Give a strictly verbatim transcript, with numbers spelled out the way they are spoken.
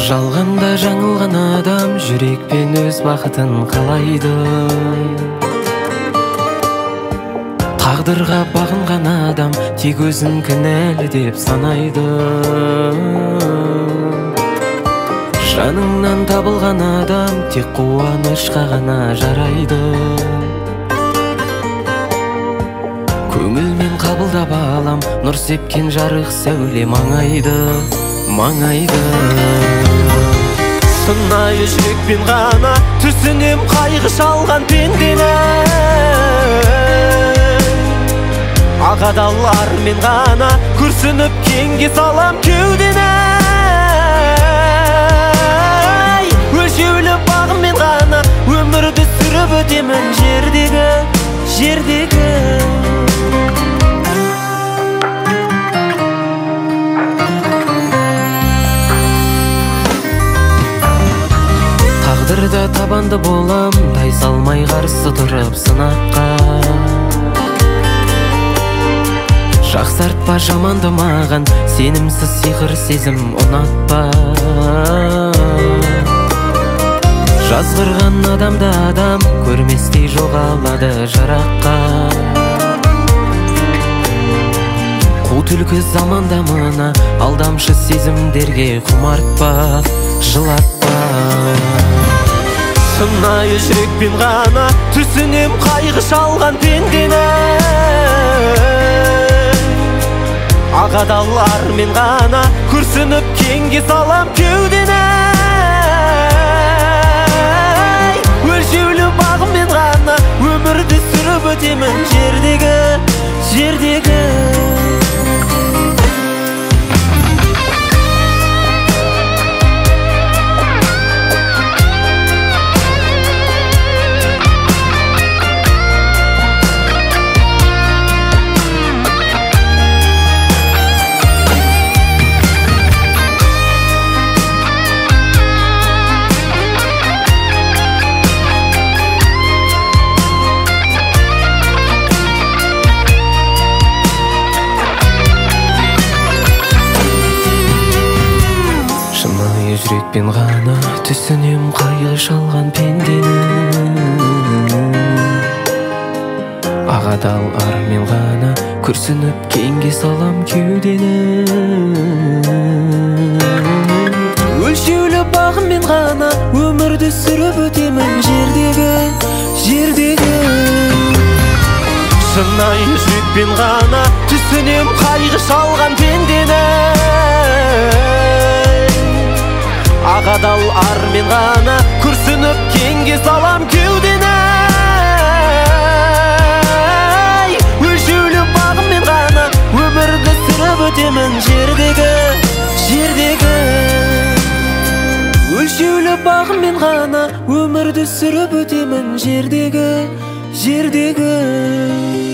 жалғанда жаңылған адам жүрекпен өз бақытын қалайды. Тағдырға бағынған адам тек өзін кінәлі деп санайды. Жаныңнан табылған адам тек қуанышқа ғана жарайды. Көңілмен қабылдап алам, нұр сепкен жарық сәуле маңайды, маңайды. Шынайы жүрекпен ғана түсінем қайғы шалған пендені. Ақ адалармен ғана күрсініп кеңге салам кеудені. Өлшеулі бағыммен ғана өмірді сүріп өтемін жердегі, жердегі. Тағдырда табанды болам, тай салмай қарсы тұрып сынаққа. Жақсартпа жаманды маған, сенімсіз сиқыр сезім ұнатпа. Жазғырған адамды адам көрместей жоғалады жараққа. Қу түлкі заманда мына алдамшы сезімдерге құмартпа, жылатпа. Шынайы жүрекпен ғана түсінем қайғы шалған пендені. Ақ адалармен ғана күрсініп кеңге салам кеудені. Өлшеулі бағыммен ғана өмірді сүріп өтемін жердегі, жердегі. Жүрекпен ғана түсінем қайғы шалған пендені. Ақ адал армен ғана күрсініп кеңге салам кеудені. Өлшеулі бағыммен ғана өмірді сүріп өтемін жердегі, жердегі. Шынайы жүрекпен ғана түсінем қайғы шалған пендені. Ақ адал армен ғана күрсініп кеңге салам кеудені. Өлшеулі бағыммен ғана өмірді сүріп өтемін жердегі, жердегі. Өлшеулі бағыммен ғана өмірді сүріп өтемін жердегі, жердегі.